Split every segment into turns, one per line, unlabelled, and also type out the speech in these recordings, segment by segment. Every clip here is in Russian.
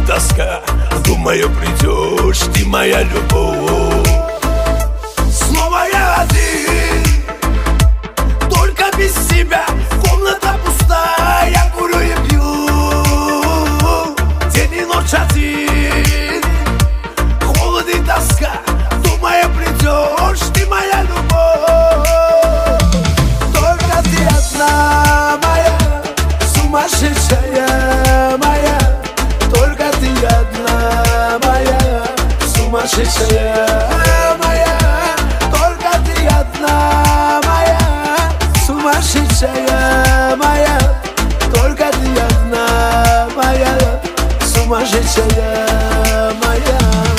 уходит тоска. Думаю, придешь, ты моя любовь. Снова я один, только без тебя. Комната пустая, я курю и пью. День и ночь один, холод и тоска. Думаю, придешь, ты моя любовь. Только ты одна моя, сумасшедшая моя. Только ты одна моя, сумасшедшая моя. Только ты одна моя, сумасшедшая моя. Только ты одна моя, сумасшедшая моя.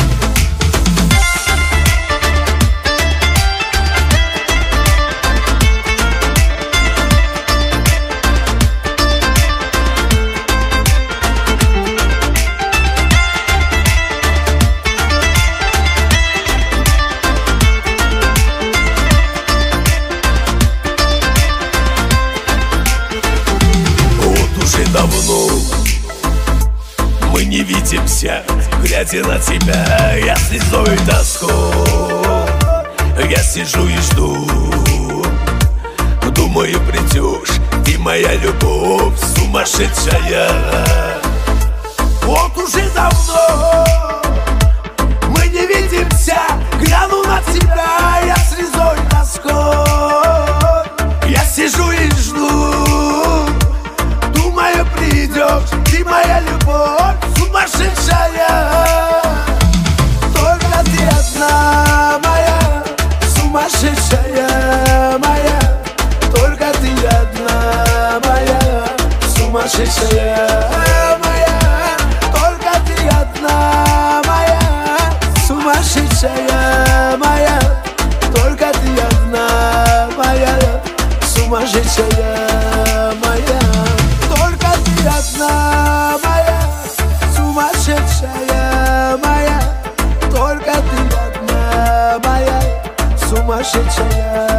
Давно мы не видимся, глядя на тебя, я слезой тоску. Я сижу и жду, думаю, придешь, ты моя любовь сумасшедшая. Вот уже давно мы не видимся, гляну на тебя, я слезой тоской. Я сижу и жду, думаю, придешь, ты моя любовь сумасшедшая. Только ты одна моя, сумасшедшая моя. Только ты одна моя, сумасшедшая моя. Только ты одна моя, сумасшедшая моя. Только ты одна моя, сумасшедшая моя. Одна моя, сумасшедшая моя. Только ты одна моя, сумасшедшая